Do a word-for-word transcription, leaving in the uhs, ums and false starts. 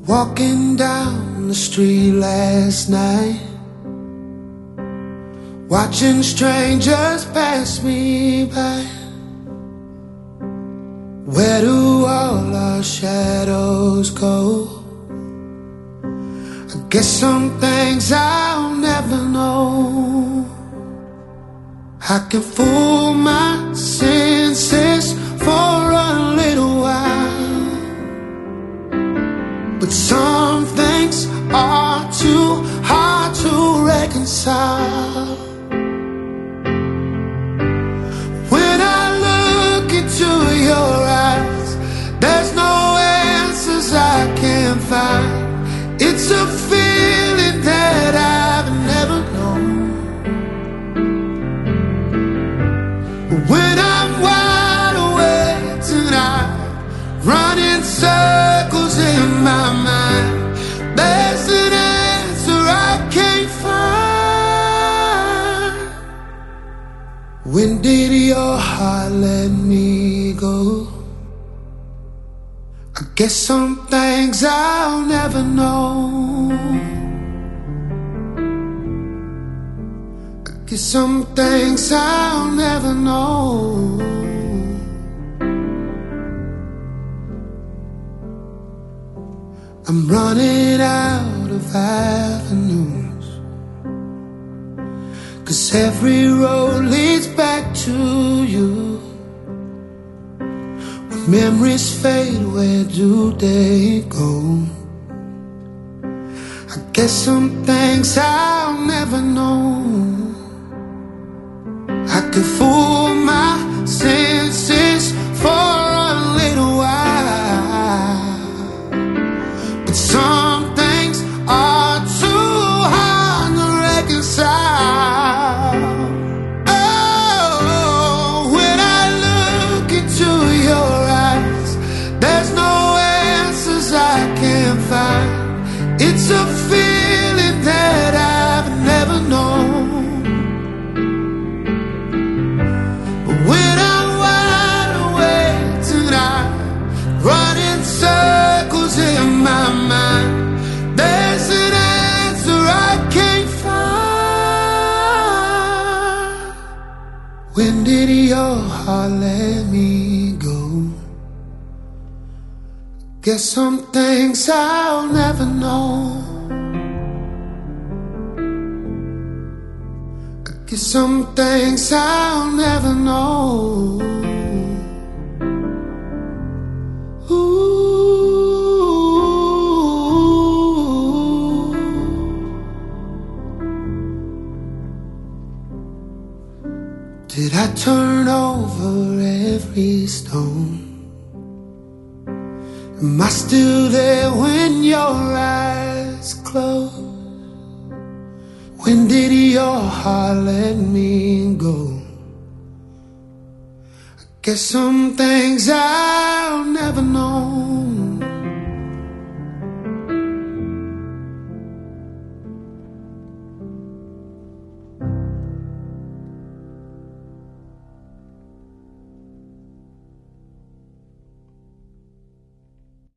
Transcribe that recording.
Walking down the street last night, watching strangers pass me by. Where do all our shadows go? I guess some things I'll never know. I can fool my senses for a little while, but some things are too hard to reconcile. When I look into your eyes, there's no answers I can find. It's a feeling that I've never known. When I'm wide awake tonight, running circles in my mind, there's an answer I can't find. When did your heart let me go? I guess some things I'll never know. I guess some things I'll never know. I'm running out of avenues, 'cause every road leads back to you. When memories fade, where do they go? I guess some things I'll never know. I could fool my senses for a little while, but some things are too hard to reconcile. Oh, when I look into your eyes, there's no answers I can find. It's a feeling that I've never known. But when I'm wide awake tonight, running circles in my mind, there's an answer I can't find. When did your heart let me go? Guess some things I'll never know. I guess some things I'll never know. Ooh. Did I turn over every stone? Am I still there when your eyes close? When did your heart let me go? I guess some things I'll never know.